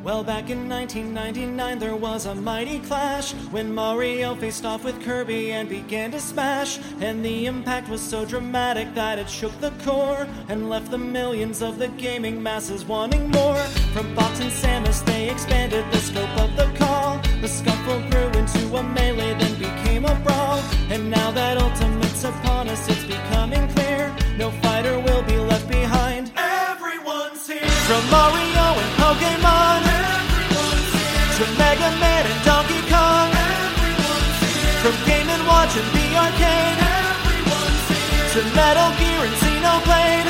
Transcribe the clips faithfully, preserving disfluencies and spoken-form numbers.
Well, back in nineteen ninety-nine there was a mighty clash when Mario faced off with Kirby and began to smash. And the impact was so dramatic that it shook the core and left the millions of the gaming masses wanting more. From Fox and Samus they expanded the scope of the call. The scuffle grew into a melee, then became a brawl. And now that Ultimate's upon us, it's becoming clear no fighter will be left behind. Everyone's here. From Mario and Pokemon to Mega Man and Donkey Kong, from Game and Watch and the arcade, to Metal Gear and Xenoblade,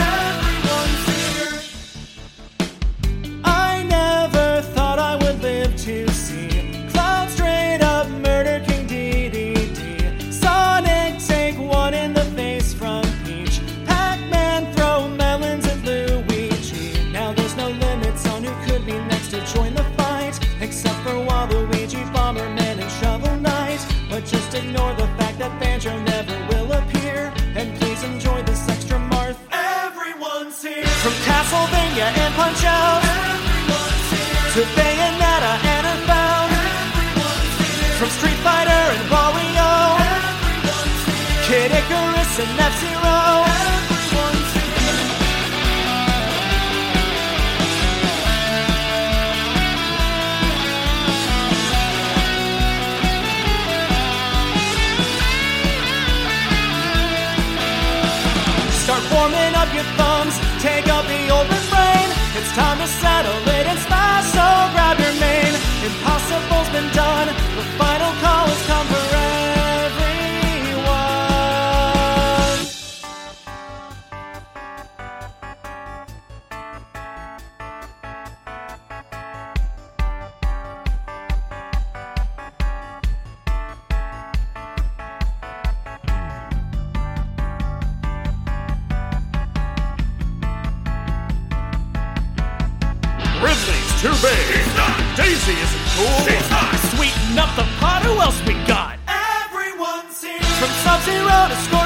I never thought I would live to see Cloud straight up murder King D D D, Sonic take one in the face from Peach, Pac-Man throw melons at Luigi. Now there's no limits on who could be next to join the fight, except for Waluigi, Bomberman, and Shovel Knight. But just ignore the fact that Banjo never will appear, and please enjoy this extra Marth. Everyone's here. From Castlevania and Punch-Out to Bayonetta and Earthbound, from Street Fighter and Wario, Kid Icarus and F-Zero. Start warming up your thumbs, take up the old refrain. It's time to settle it and smash, so grab your mane. Impossible's been done, the final call has come for everyone. Ridley's too big. Daisy isn't cool. Sweeten up the pot, who else we got? Everyone's here. From Sub-Zero to Scorpion